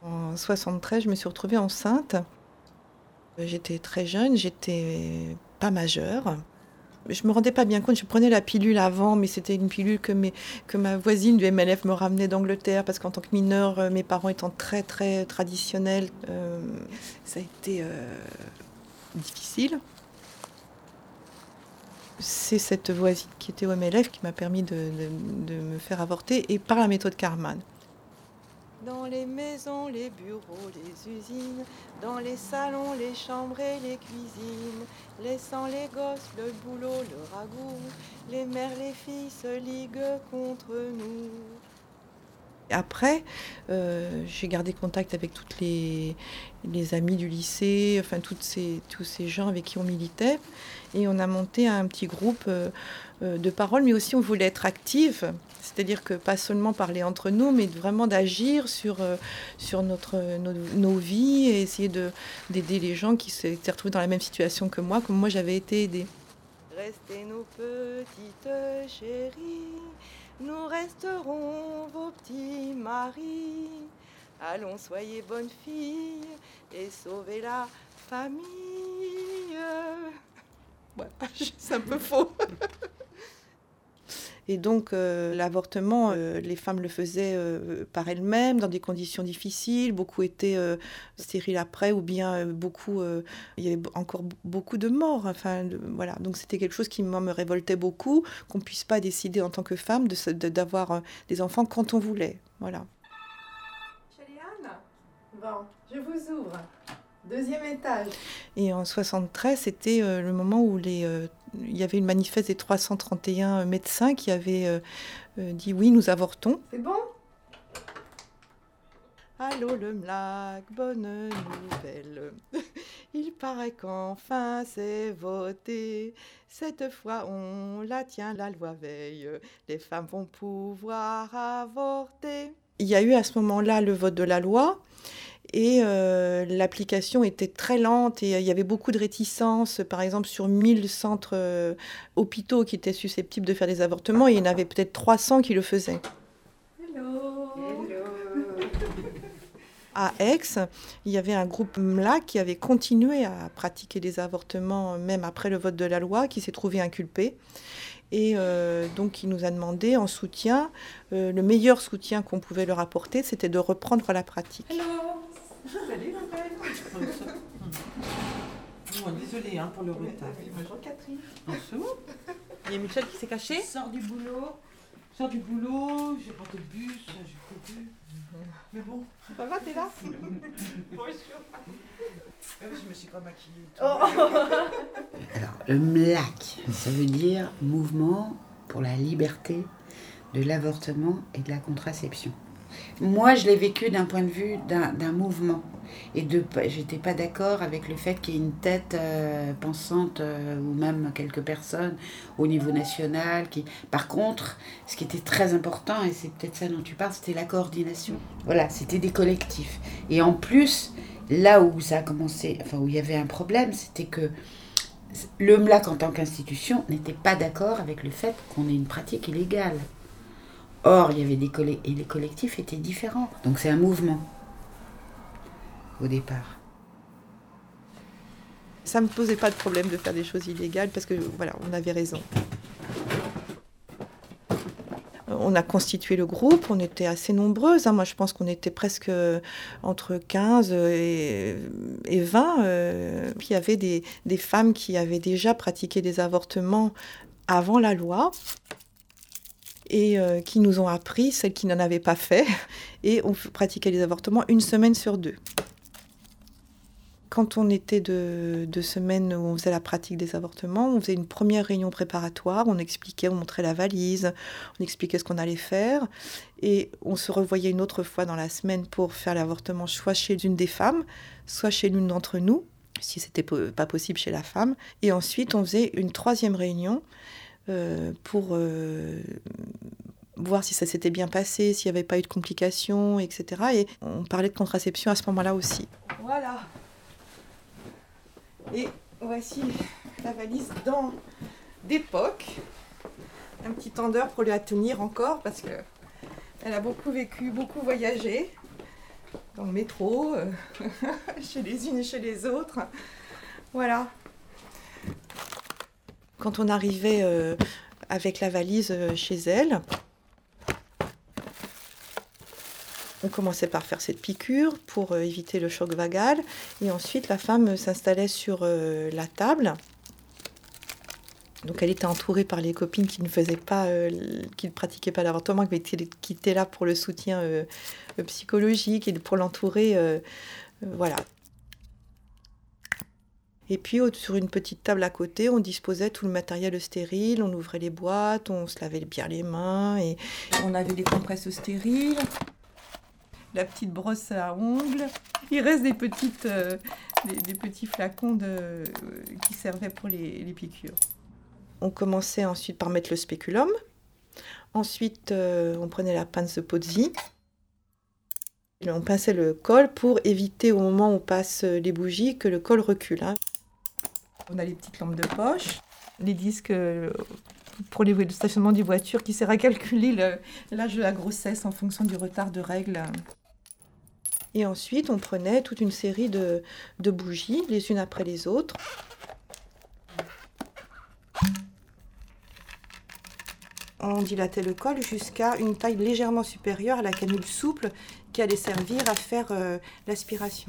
En 73, je me suis retrouvée enceinte. J'étais très jeune, j'étais pas majeure. Je me rendais pas bien compte, je prenais la pilule avant, mais c'était une pilule que ma voisine du MLF me ramenait d'Angleterre, parce qu'en tant que mineure, mes parents étant très très traditionnels, ça a été difficile. C'est cette voisine qui était au MLF qui m'a permis de me faire avorter, et par la méthode Karman. Dans les maisons, les bureaux, les usines, dans les salons, les chambres et les cuisines, laissant les gosses, le boulot, le ragoût, les mères, les filles se liguent contre nous. Après, j'ai gardé contact avec toutes les amis du lycée, enfin tous ces gens avec qui on militait, et on a monté un petit groupe de parole, mais aussi on voulait être actifs, c'est-à-dire que pas seulement parler entre nous, mais vraiment d'agir sur nos vies, et essayer d'aider les gens qui s'étaient retrouvés dans la même situation que moi, comme moi j'avais été aidée. Restez nos petites chéries, nous resterons vos petits maris. Allons, soyez bonnes filles et sauvez la famille. Voilà, c'est un peu faux. Et donc, l'avortement, les femmes le faisaient par elles-mêmes, dans des conditions difficiles. Beaucoup étaient stériles après, ou bien il y avait encore beaucoup de morts. Enfin, voilà. Donc, c'était quelque chose qui, moi, me révoltait beaucoup, qu'on ne puisse pas décider en tant que femme d'avoir des enfants quand on voulait. Voilà. Chéliane, bon, je vous ouvre. 2e étage. Et en 73, c'était le moment où il y avait une manifeste des 331 médecins qui avaient dit oui, nous avortons. C'est bon ? Allô le MLAC, bonne nouvelle. Il paraît qu'enfin c'est voté. Cette fois on la tient, la loi veille. Les femmes vont pouvoir avorter. Il y a eu à ce moment-là le vote de la loi. Et l'application était très lente, et il y avait beaucoup de réticences. Par exemple, sur 1000 centres hôpitaux qui étaient susceptibles de faire des avortements, il y en avait peut-être 300 qui le faisaient. Hello. Hello. À Aix, il y avait un groupe MLAC qui avait continué à pratiquer des avortements même après le vote de la loi, qui s'est trouvé inculpé. Et donc, il nous a demandé en soutien, le meilleur soutien qu'on pouvait leur apporter, c'était de reprendre la pratique. Hello. Salut, ma belle. Bon, désolée pour le retard. Bonjour, Catherine. Bonjour. Il y a Michel qui s'est caché. Sors du boulot, j'ai raté le bus, j'ai couru. Mais bon. Ça va, t'es là? Bonjour. Je me suis pas maquillée. Alors, le MLAC, ça veut dire Mouvement pour la liberté de l'avortement et de la contraception. Moi, je l'ai vécu d'un point de vue d'un mouvement. Et j'étais pas d'accord avec le fait qu'il y ait une tête pensante ou même quelques personnes au niveau national. Par contre, ce qui était très important, et c'est peut-être ça dont tu parles, c'était la coordination. Voilà, c'était des collectifs. Et en plus, là où ça a commencé, enfin où il y avait un problème, c'était que le MLAC en tant qu'institution n'était pas d'accord avec le fait qu'on ait une pratique illégale. Or, il y avait et les collectifs étaient différents. Donc c'est un mouvement, au départ. Ça ne me posait pas de problème de faire des choses illégales, parce que, voilà, on avait raison. On a constitué le groupe, on était assez nombreuses. Moi, je pense qu'on était presque entre 15 et 20. Puis il y avait des femmes qui avaient déjà pratiqué des avortements avant la loi, et qui nous ont appris, celles qui n'en avaient pas fait, et on pratiquait les avortements 1 semaine sur 2. Quand on était de semaines où on faisait la pratique des avortements, on faisait une première réunion préparatoire, on expliquait, on montrait la valise, on expliquait ce qu'on allait faire, et on se revoyait une autre fois dans la semaine pour faire l'avortement, soit chez une des femmes, soit chez l'une d'entre nous, si c'était pas possible chez la femme. Et ensuite, on faisait une 3e réunion pour voir si ça s'était bien passé, s'il n'y avait pas eu de complications, etc. Et on parlait de contraception à ce moment-là aussi. Voilà. Et voici la valise d'époque. Un petit tendeur pour la tenir encore, parce qu'elle a beaucoup vécu, beaucoup voyagé. dans le métro, chez les unes et chez les autres. Voilà. Quand on arrivait avec la valise chez elle, on commençait par faire cette piqûre pour éviter le choc vagal. Et ensuite, la femme s'installait sur la table. Donc elle était entourée par les copines qui ne pratiquaient pas l'avortement, qui étaient là pour le soutien psychologique et pour l'entourer. Voilà. Et puis sur une petite table à côté, on disposait tout le matériel stérile, on ouvrait les boîtes, on se lavait bien les mains, et on avait les compresses stériles, la petite brosse à ongles. Il reste des petits flacons qui servaient pour les piqûres. On commençait ensuite par mettre le spéculum. Ensuite, on prenait la pince de Pozzi. On pinçait le col pour éviter au moment où on passe les bougies que le col recule. On a les petites lampes de poche, les disques pour le stationnement des voitures qui sert à calculer l'âge de la grossesse en fonction du retard de règles. Et ensuite, on prenait toute une série de bougies, les unes après les autres. On dilatait le col jusqu'à une taille légèrement supérieure à la canule souple qui allait servir à faire l'aspiration.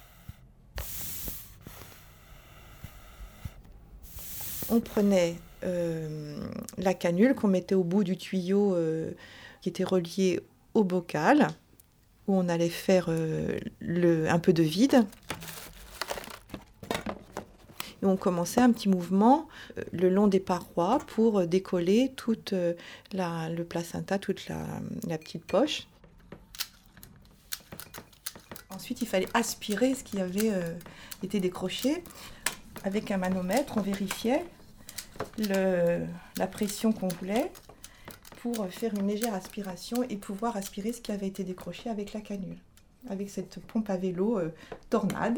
On prenait la canule qu'on mettait au bout du tuyau qui était relié au bocal, où on allait faire un peu de vide. Et on commençait un petit mouvement le long des parois pour décoller toute le placenta, toute la petite poche. Ensuite, il fallait aspirer ce qui avait été décroché. Avec un manomètre, on vérifiait la pression qu'on voulait pour faire une légère aspiration et pouvoir aspirer ce qui avait été décroché avec la canule. Avec cette pompe à vélo tornade.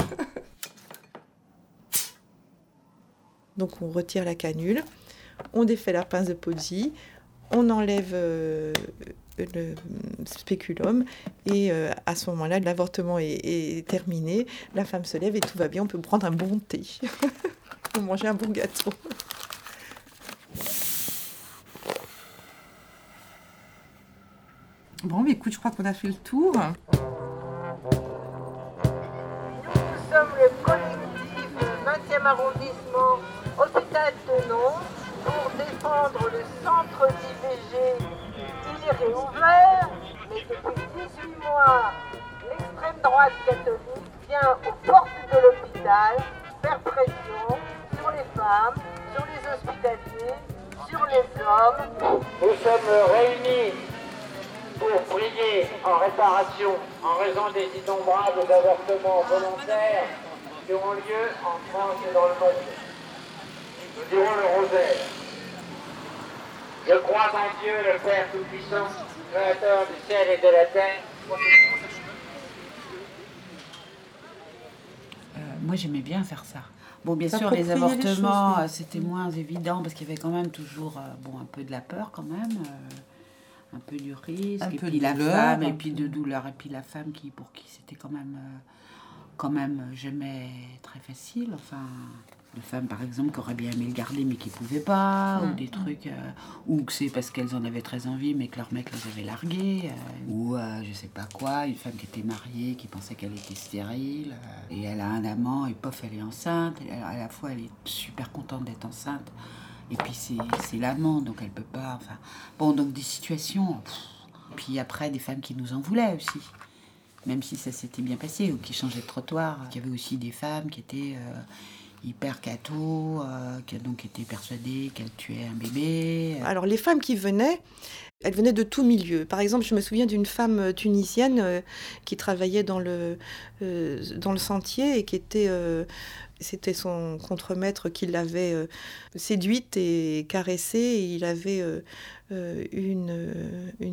Donc on retire la canule, on défait la pince de Pozzi, on enlève le spéculum et à ce moment-là, l'avortement est terminé, la femme se lève et tout va bien, on peut prendre un bon thé ou manger un bon gâteau. Bon, mais écoute, je crois qu'on a fait le tour. Nous sommes le collectif 20e arrondissement Hôpital Tenon pour défendre le centre d'IVG. Il est réouvert, mais depuis 18 mois, l'extrême droite catholique vient aux portes de l'hôpital faire pression sur les femmes, sur les hospitaliers, sur les hommes. Nous sommes réunis pour prier en réparation en raison des innombrables avortements volontaires qui ont lieu en France et dans le monde. Nous dirons le rosaire. Je crois en Dieu, le Père Tout-Puissant, Créateur du ciel et de la terre. Moi, j'aimais bien faire ça. Bon, bien sûr, les S'approprier les avortements, choses, oui. c'était moins évident parce qu'il y avait quand même toujours un peu de la peur quand même, un peu du risque, Un et peu puis de la douleur, femme, un et puis peu. de douleur, et puis la femme pour qui c'était quand même jamais très facile. Enfin, de femmes par exemple qui auraient bien aimé le garder mais qui ne pouvaient pas, ou des trucs, ou que c'est parce qu'elles en avaient très envie mais que leur mec les avait larguées, ou je sais pas quoi, une femme qui était mariée, qui pensait qu'elle était stérile, et elle a un amant et pof, elle est enceinte, et à la fois elle est super contente d'être enceinte, et puis c'est l'amant, donc elle peut pas, enfin, bon, donc des situations, puis après des femmes qui nous en voulaient aussi. Même si ça s'était bien passé, ou qui changeaient de trottoir. Il y avait aussi des femmes qui étaient hyper catho, qui donc étaient persuadées qu'elles tuaient un bébé. Alors les femmes qui venaient, elles venaient de tout milieu. Par exemple, je me souviens d'une femme tunisienne qui travaillait dans le sentier et qui était... c'était son contremaître qui l'avait séduite et caressée. Et il avait une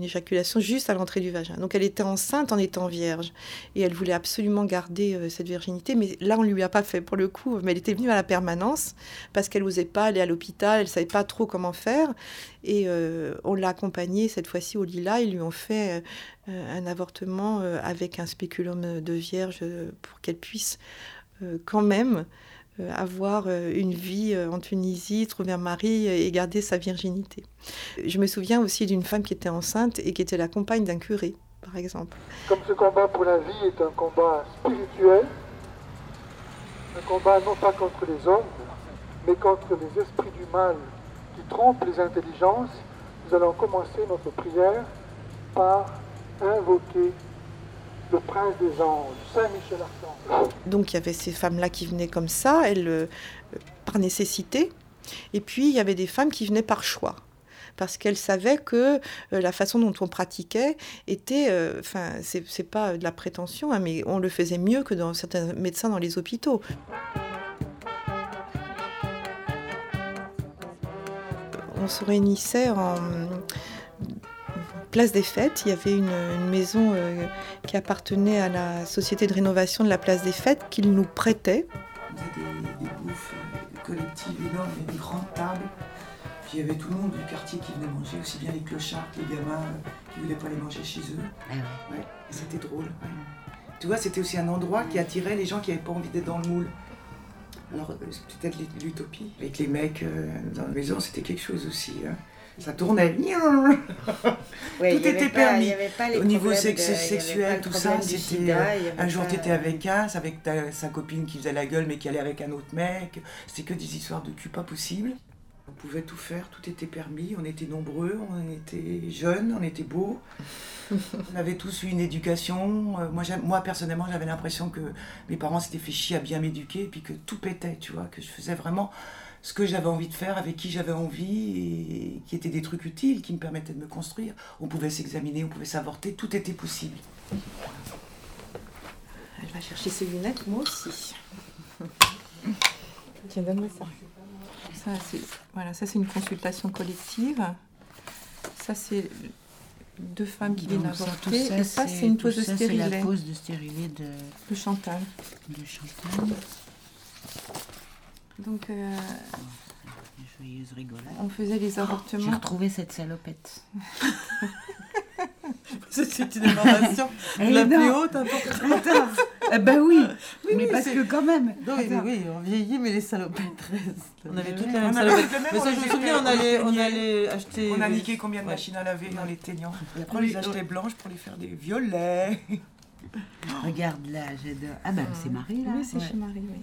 éjaculation juste à l'entrée du vagin. Donc elle était enceinte en étant vierge. Et elle voulait absolument garder cette virginité. Mais là, on ne lui a pas fait pour le coup. Mais elle était venue à la permanence parce qu'elle n'osait pas aller à l'hôpital. Elle ne savait pas trop comment faire. Et on l'a accompagnée cette fois-ci au Lila. Ils lui ont fait un avortement avec un spéculum de vierge pour qu'elle puisse quand même avoir une vie en Tunisie, trouver un mari et garder sa virginité. Je me souviens aussi d'une femme qui était enceinte et qui était la compagne d'un curé, par exemple. Comme ce combat pour la vie est un combat spirituel, un combat non pas contre les hommes, mais contre les esprits du mal qui trompent les intelligences, nous allons commencer notre prière par invoquer le prince des anges, Saint Michel Archange. Donc il y avait ces femmes-là qui venaient comme ça, elles, par nécessité, et puis il y avait des femmes qui venaient par choix, parce qu'elles savaient que la façon dont on pratiquait était, c'est pas de la prétention, hein, mais on le faisait mieux que dans certains médecins dans les hôpitaux. On se réunissait en Place des Fêtes. Il y avait une maison qui appartenait à la société de rénovation de la Place des Fêtes qu'ils nous prêtaient. On faisait des bouffes collectives énormes, il y avait des grandes tables. Puis il y avait tout le monde du quartier qui venait manger, aussi bien les clochards que les gamins qui ne voulaient pas les manger chez eux. Ah ouais. Ouais, c'était drôle. Ouais. Tu vois, c'était aussi un endroit qui attirait les gens qui n'avaient pas envie d'être dans le moule. Alors, c'est peut-être l'utopie. Avec les mecs dans la maison, c'était quelque chose aussi. Hein. Ça tournait. Ouais, tout était permis. Au niveau sexuel, tout ça, c'était... un jour, t'étais avec un, c'est avec sa copine qui faisait la gueule, mais qui allait avec un autre mec. C'était que des histoires de cul pas possibles. On pouvait tout faire, tout était permis. On était nombreux, on était jeunes, on était beaux. On avait tous eu une éducation. Moi, personnellement, j'avais l'impression que mes parents s'étaient fait chier à bien m'éduquer, et puis que tout pétait, tu vois, que je faisais vraiment ce que j'avais envie de faire, avec qui j'avais envie, et qui étaient des trucs utiles, qui me permettaient de me construire. On pouvait s'examiner, on pouvait s'avorter, tout était possible. Elle va chercher ses lunettes, moi aussi. Tiens, donne-moi ça. Ça, c'est une consultation collective. Ça, c'est 2 femmes qui viennent avorter. Et ça, c'est une pause de stérilet. C'est la pause de stérilet de Chantal. De Chantal. Donc, joyeuse rigolade. On faisait les avortements. J'ai retrouvé cette salopette. C'est une information la plus haute importante. Ben oui, mais parce que quand même. Oui, on vieillit, mais les salopettes restent. On avait toutes les mêmes salopettes. Mais ça, je me souviens, on allait acheter... On a niqué combien de machines à laver en les teignant. Et après, on les achetait blanches pour les faire des violets. Regarde là, j'adore. Ah ben, c'est Marie, là. Oui, c'est chez Marie, oui.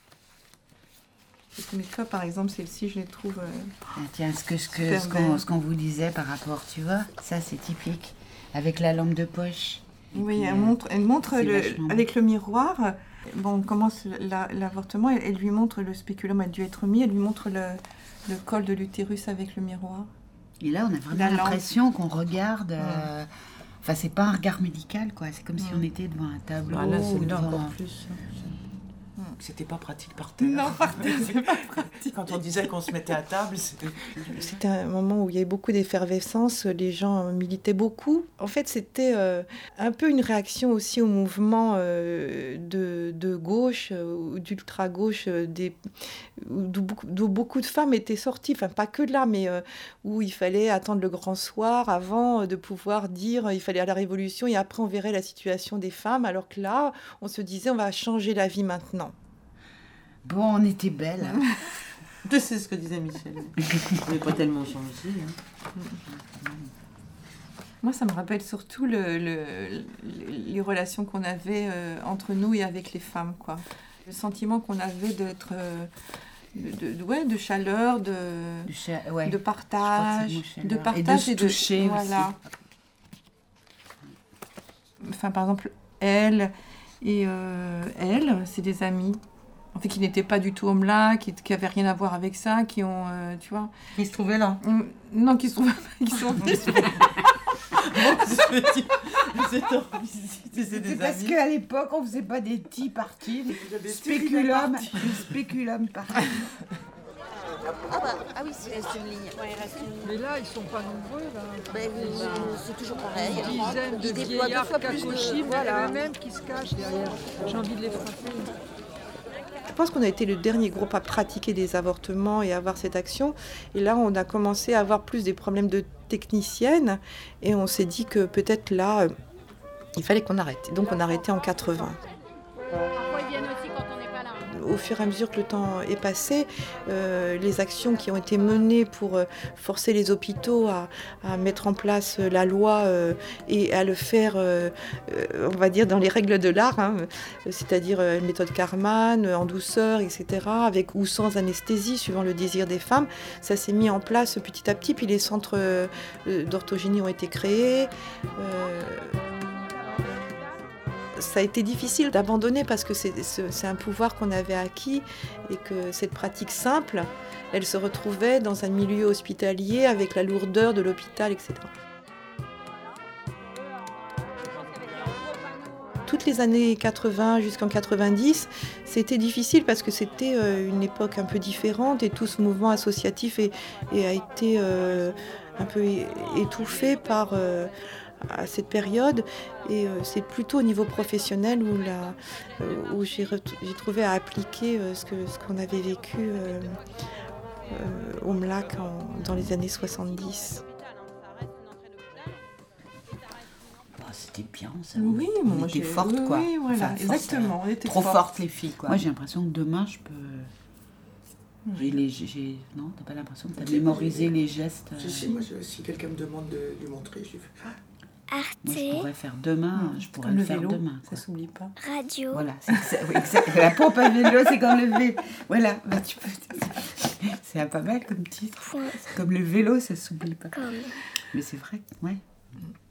Mais toi, par exemple, celle-ci, je les trouve... Tiens, ce qu'on vous disait par rapport, tu vois, ça, c'est typique. Avec la lampe de poche. Oui, elle montre avec le miroir. Bon, on commence l'avortement, elle lui montre le spéculum a dû être mis, elle lui montre le col de l'utérus avec le miroir. Et là, on a vraiment l'impression qu'on regarde... Enfin, c'est pas un regard médical, quoi. C'est comme si on était devant un tableau. Là, c'est encore plus. C'était pas pratique par terre. Non, par terre, c'est pas pratique. Quand on disait qu'on se mettait à table, c'était un moment où il y avait beaucoup d'effervescence, les gens militaient beaucoup. En fait, c'était un peu une réaction aussi au mouvement de gauche ou d'ultra-gauche, d'où beaucoup de femmes étaient sorties, enfin pas que de là, mais où il fallait attendre le grand soir avant de pouvoir dire il fallait à la révolution et après on verrait la situation des femmes, alors que là, on se disait on va changer la vie maintenant. Bon, on était belles. Hein. C'est ce que disait Michel. On n'est pas tellement changé. Hein. Moi, ça me rappelle surtout les relations qu'on avait entre nous et avec les femmes, quoi. Le sentiment qu'on avait d'être... de chaleur, de partage, et de se toucher voilà. Enfin, par exemple, elle et elle, c'est des amies. En fait, qui n'étaient pas du tout homme-là, qui n'avaient rien à voir avec ça, qui ont, tu vois... Qui se trouvaient là. Non, qui se trouvaient pas, qui sont... C'est parce qu'à l'époque, on faisait pas des tea parties, spéculum parties. Ah oui, s'il reste une ligne. Ouais, il reste une ligne. Mais là, ils sont pas nombreux, là. C'est toujours pareil. Une dizaine de vieillards Kakoshi, voilà, eux-mêmes qui se cachent derrière. J'ai envie de les frapper. Je pense qu'on a été le dernier groupe à pratiquer des avortements et à avoir cette action. Et là, on a commencé à avoir plus des problèmes de techniciennes. Et on s'est dit que peut-être là, il fallait qu'on arrête. Donc on a arrêté en 80. Parfois, ils viennent aussi quand on n'est pas là. Au fur et à mesure que le temps est passé, les actions qui ont été menées pour forcer les hôpitaux à mettre en place la loi et à le faire, on va dire, dans les règles de l'art, hein, c'est-à-dire méthode Karman, en douceur, etc., avec ou sans anesthésie, suivant le désir des femmes, ça s'est mis en place petit à petit, puis les centres d'orthogénie ont été créés. Ça a été difficile d'abandonner parce que c'est un pouvoir qu'on avait acquis et que cette pratique simple, elle se retrouvait dans un milieu hospitalier avec la lourdeur de l'hôpital, etc. Toutes les années 80 jusqu'en 90, c'était difficile parce que c'était une époque un peu différente et tout ce mouvement associatif a été un peu étouffé par... à cette période et c'est plutôt au niveau professionnel où j'ai trouvé à appliquer ce qu'on avait vécu au MLAC dans les années 70. C'était bien, ça. Oui, on était fortes, quoi. Oui, voilà, enfin, exactement. On était trop fortes. fortes, les filles, quoi. Moi, j'ai l'impression que demain, je peux... Non, t'as pas l'impression que t'as mémorisé les gestes Si, moi, si quelqu'un me demande de lui montrer, je lui fais... Arte. Moi, je pourrais faire demain, je pourrais comme le vélo, faire demain. Ça s'oublie pas. Radio. Voilà, oui, exact. La pompe à vélo, c'est comme le vélo. Voilà, bah, tu peux... C'est pas mal comme titre. C'est comme le vélo, ça s'oublie pas. Mais c'est vrai, ouais.